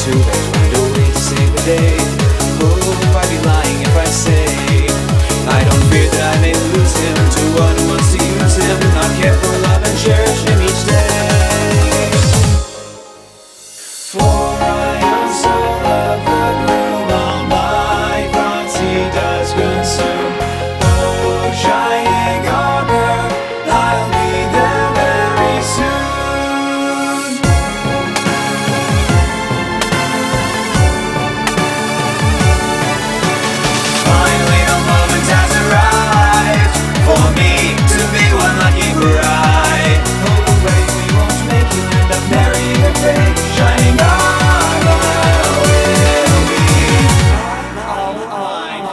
to, they find a way to save the day. Oh, I'd be lying if I say I don't fear that I may lose him to one who wants to use him, not care for love and cherish him each day. For I am so love the gloom, all my thoughts he does consume. Oh, shining armor, I'll be there very soon. Finally the moment has arrived for me to be one lucky bride. Oh, wait, we won't make you end up marrying a fake shining armor will be all mine.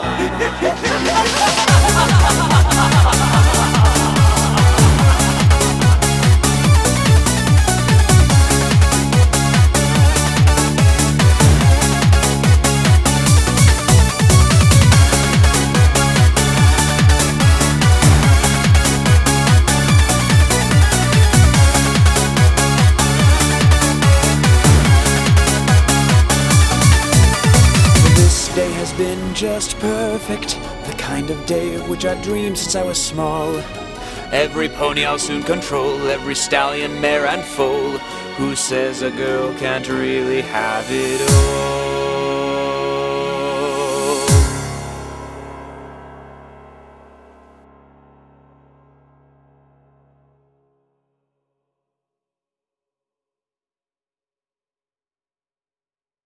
This day has been just perfect, the kind of day of which I've dreamed since I was small. Every pony I'll soon control, every stallion, mare and foal. Who says a girl can't really have it all?